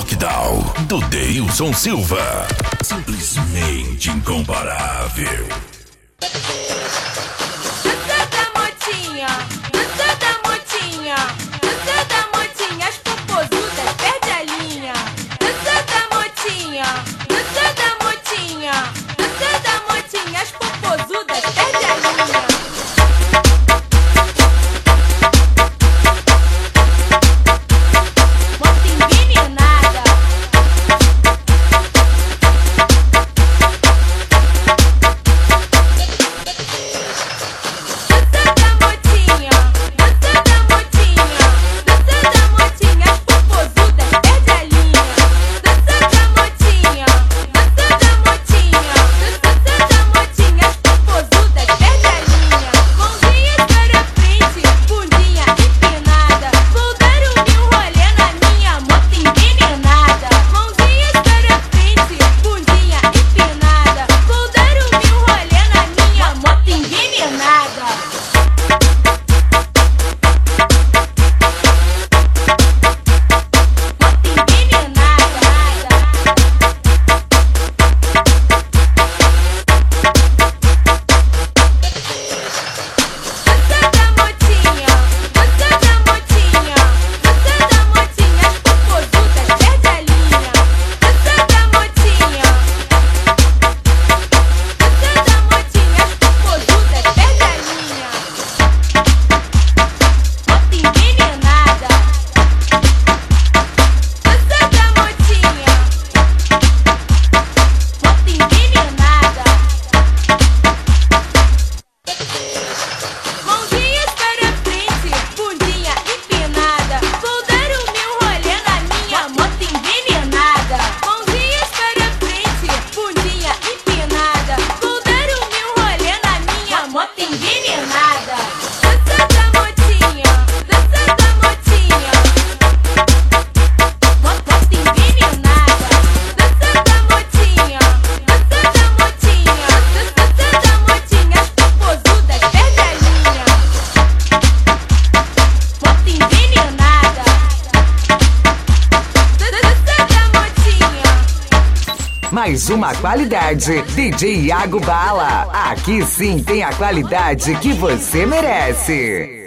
Lockdown, do Deilson Silva. Simplesmente incomparável. Dança da motinha, dança da motinha, dança da motinha, as popozudas perde a linha. Dança da motinha, dança da motinha, dança da motinha, as popozudas perde a linha. Mais uma qualidade, DJ Iago Bala. Aqui sim tem a qualidade que você merece.